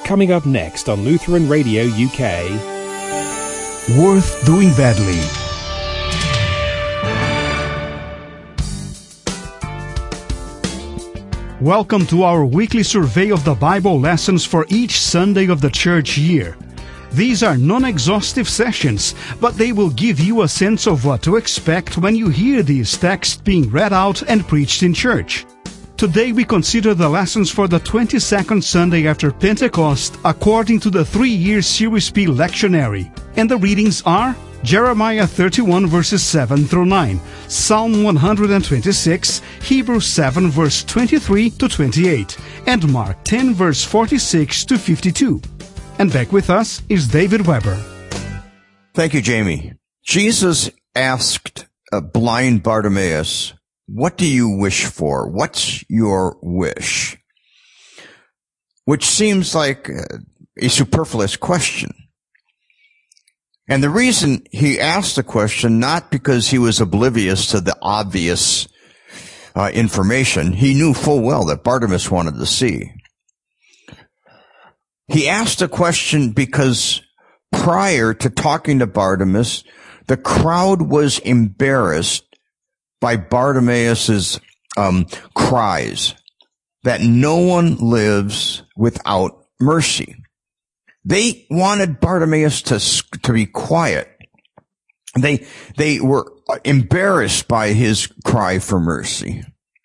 Coming up next on Lutheran Radio UK. Worth Doing Badly. Welcome to our weekly survey of the Bible lessons for each Sunday of the church year. These are non-exhaustive sessions, but they will give you a sense of what to expect when you hear these texts being read out and preached in church. Today we consider the lessons for the 22nd Sunday after Pentecost according to the 3-year Series P lectionary. And the readings are Jeremiah 31 verses 7 through 9, Psalm 126, Hebrews 7 verse 23 to 28, and Mark 10 verse 46 to 52. And back with us is David Weber. Thank you, Jamie. Jesus asked blind Bartimaeus, "What do you wish for? What's your wish?" Which seems like a superfluous question. And the reason he asked the question, not because he was oblivious to the obvious information. He knew full well that Bartimaeus wanted to see. He asked the question because prior to talking to Bartimaeus, the crowd was embarrassed by Bartimaeus' cries that no one lives without mercy. They wanted Bartimaeus to be quiet. They were embarrassed by his cry for mercy.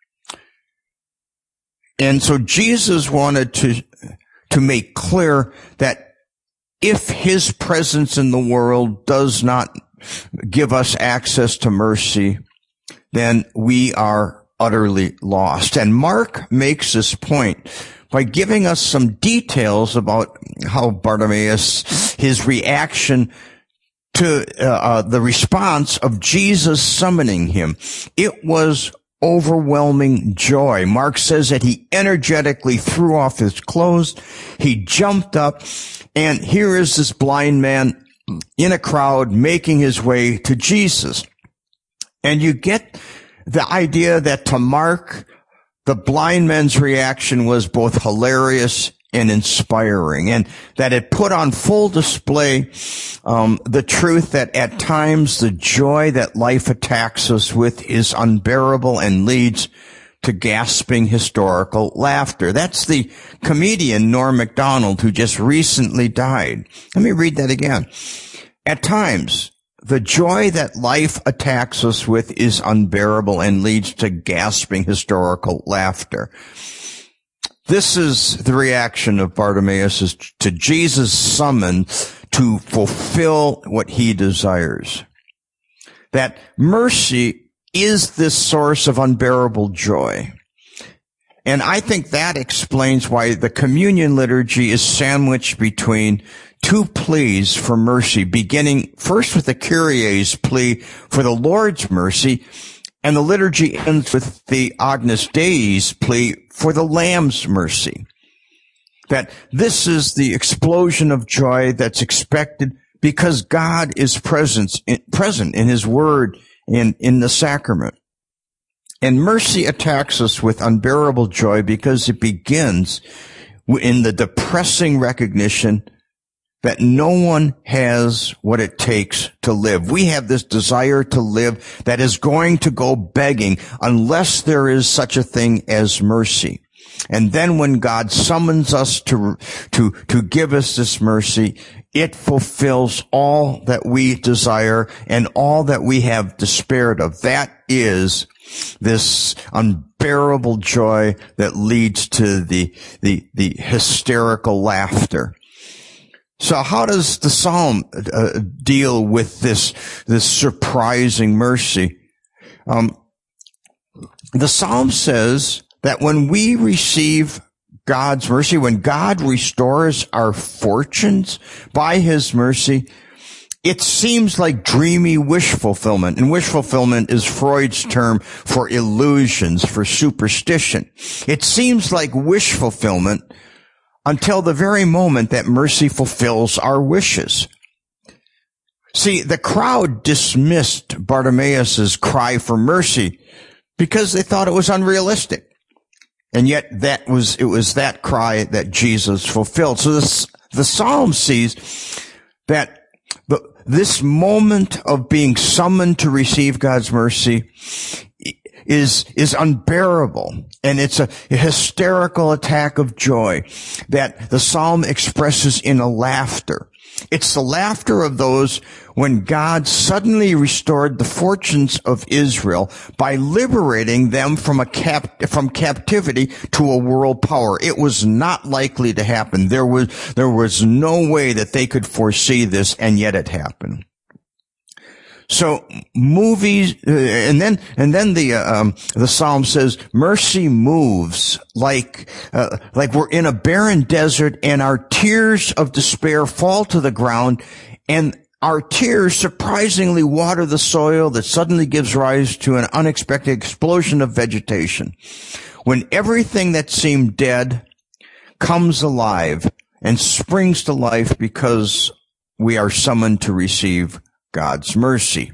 And so Jesus wanted to make clear that if his presence in the world does not give us access to mercy, then we are utterly lost. And Mark makes this point by giving us some details about how Bartimaeus, his reaction to the response of Jesus summoning him. It was overwhelming joy. Mark says that he energetically threw off his clothes. He jumped up, and here is this blind man in a crowd making his way to Jesus. And you get the idea that to Mark, the blind man's reaction was both hilarious and inspiring, and that it put on full display the truth that at times the joy that life attacks us with is unbearable and leads to gasping historical laughter. That's the comedian Norm Macdonald, who just recently died. Let me read that again. At times, the joy that life attacks us with is unbearable and leads to gasping historical laughter. This is the reaction of Bartimaeus to Jesus' summon to fulfill what he desires. That mercy is this source of unbearable joy. And I think that explains why the communion liturgy is sandwiched between two pleas for mercy, beginning first with the Kyrie's plea for the Lord's mercy, and the liturgy ends with the Agnus Dei's plea for the Lamb's mercy. That this is the explosion of joy that's expected because God is present in His Word and in the sacrament. And mercy attacks us with unbearable joy because it begins in the depressing recognition that no one has what it takes to live. We have this desire to live that is going to go begging unless there is such a thing as mercy. And then when God summons us to give us this mercy, it fulfills all that we desire and all that we have despaired of. That is this unbearable joy that leads to the hysterical laughter. So how does the Psalm deal with this surprising mercy? The Psalm says that when we receive God's mercy, when God restores our fortunes by His mercy, it seems like dreamy wish fulfillment. And wish fulfillment is Freud's term for illusions, for superstition. It seems like wish fulfillment until the very moment that mercy fulfills our wishes. See, the crowd dismissed Bartimaeus' cry for mercy because they thought it was unrealistic. And yet it was that cry that Jesus fulfilled. So the Psalm sees that this moment of being summoned to receive God's mercy is unbearable. And it's a hysterical attack of joy that the Psalm expresses in a laughter. It's the laughter of those when God suddenly restored the fortunes of Israel by liberating them from captivity to a world power. It was not likely to happen. There was no way that they could foresee this, and yet it happened. So movies, and then the Psalm says, mercy moves like we're in a barren desert, and our tears of despair fall to the ground, and our tears surprisingly water the soil that suddenly gives rise to an unexpected explosion of vegetation. When everything that seemed dead comes alive and springs to life because we are summoned to receive God's mercy.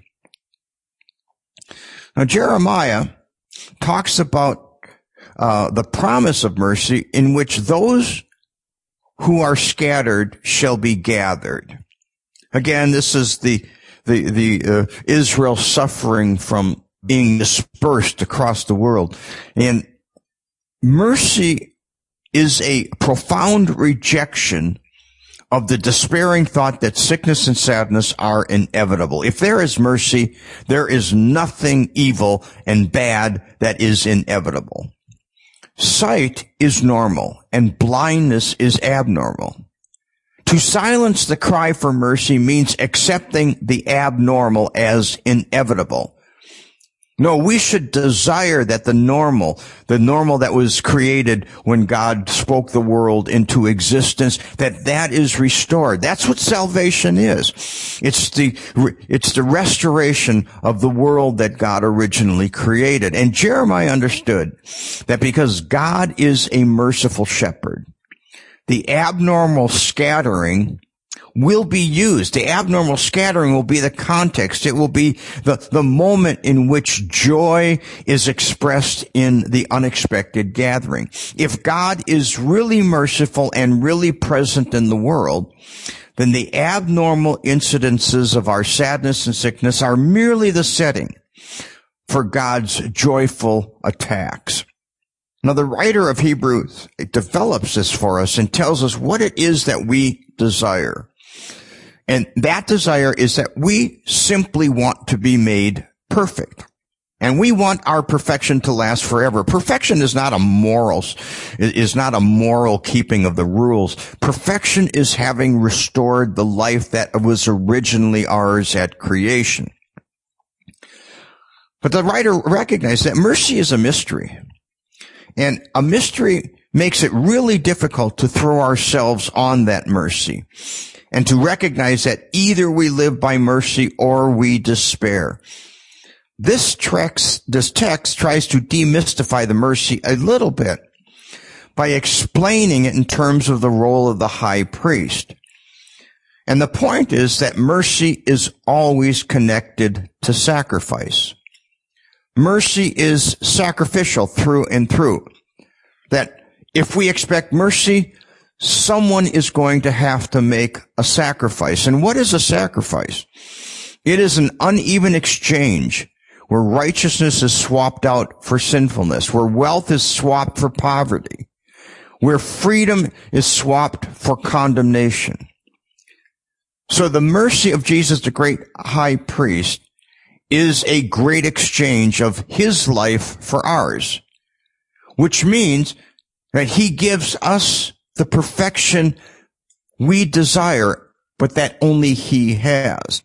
Now, Jeremiah talks about the promise of mercy in which those who are scattered shall be gathered. Again, this is the Israel suffering from being dispersed across the world. And mercy is a profound rejection of the despairing thought that sickness and sadness are inevitable. If there is mercy, there is nothing evil and bad that is inevitable. Sight is normal and blindness is abnormal. To silence the cry for mercy means accepting the abnormal as inevitable. No, we should desire that the normal that was created when God spoke the world into existence, that is restored. That's what salvation is. It's the restoration of the world that God originally created. And Jeremiah understood that because God is a merciful shepherd, the abnormal scattering will be used. The abnormal scattering will be the context. It will be the moment in which joy is expressed in the unexpected gathering. If God is really merciful and really present in the world, then the abnormal incidences of our sadness and sickness are merely the setting for God's joyful attacks. Now, the writer of Hebrews develops this for us and tells us what it is that we desire. And that desire is that we simply want to be made perfect. And we want our perfection to last forever. Perfection is not a moral keeping of the rules. Perfection is having restored the life that was originally ours at creation. But the writer recognized that mercy is a mystery. And a mystery makes it really difficult to throw ourselves on that mercy and to recognize that either we live by mercy or we despair. This text tries to demystify the mercy a little bit by explaining it in terms of the role of the high priest. And the point is that mercy is always connected to sacrifice. Mercy is sacrificial through and through. That if we expect mercy, someone is going to have to make a sacrifice. And what is a sacrifice? It is an uneven exchange where righteousness is swapped out for sinfulness, where wealth is swapped for poverty, where freedom is swapped for condemnation. So the mercy of Jesus, the great high priest, is a great exchange of his life for ours, which means that he gives us the perfection we desire, but that only he has.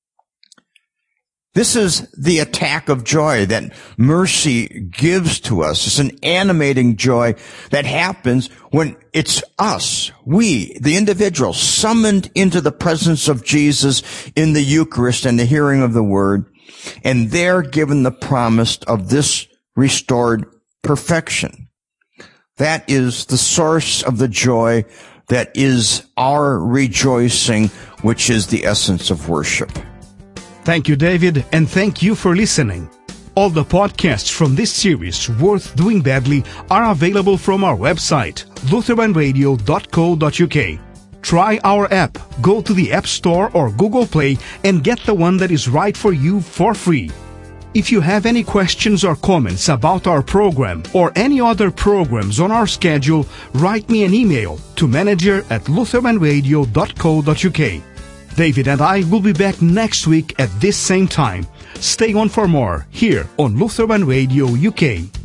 This is the attack of joy that mercy gives to us. It's an animating joy that happens when it's us, we, the individual, summoned into the presence of Jesus in the Eucharist and the hearing of the word, and they're given the promise of this restored perfection. That is the source of the joy that is our rejoicing, which is the essence of worship. Thank you, David, and thank you for listening. All the podcasts from this series, Worth Doing Badly, are available from our website, lutheranradio.co.uk. Try our app. Go to the App Store or Google Play and get the one that is right for you for free. If you have any questions or comments about our program or any other programs on our schedule, write me an email to manager@lutheranradio.co.uk. David and I will be back next week at this same time. Stay on for more here on Lutheran Radio UK.